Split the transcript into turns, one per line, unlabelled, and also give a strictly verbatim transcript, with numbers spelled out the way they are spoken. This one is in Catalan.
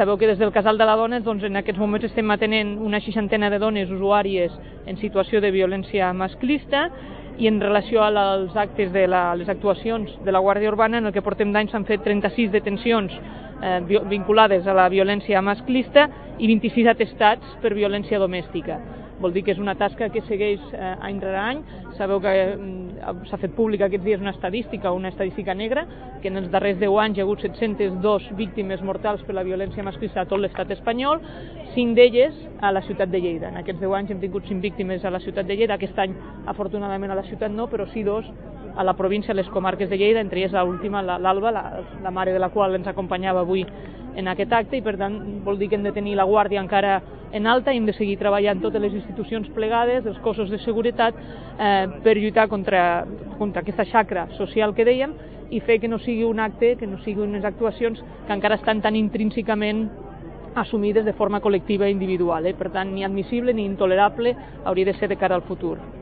sabeu que des del Casal de la Dona doncs, en aquests moments estem atenent una seixantena de dones usuàries en situació de violència masclista i en relació als actes de la, les actuacions de la Guàrdia Urbana, en el que portem d'any s'han fet trenta-sis detencions eh, vinculades a la violència masclista i vint-i-sis atestats per violència domèstica. Vol dir que és una tasca que segueix eh, any rere any. Sabeu que eh, s'ha fet pública aquests dies una estadística, una estadística negra, que en els darrers deu anys hi ha hagut set-centes dos víctimes mortals per la violència masclista a tot l'estat espanyol, cinc d'elles a la ciutat de Lleida. En aquests deu anys hem tingut cinc víctimes a la ciutat de Lleida, aquest any afortunadament a la ciutat no, però sí dos a la província, a les comarques de Lleida, entre elles l'última, l'Alba, la, la mare de la qual ens acompanyava avui en aquest acte, i per tant vol dir que hem de tenir la guàrdia encara en alta i hem de seguir treballant totes les institucions plegades, els cossos de seguretat, eh, per lluitar contra, contra aquesta xacra social que dèiem i fer que no sigui un acte, que no sigui unes actuacions que encara estan tan intrínsecament assumides de forma col·lectiva i individual. Eh? Per tant, ni admissible ni intolerable hauria de ser de cara al futur.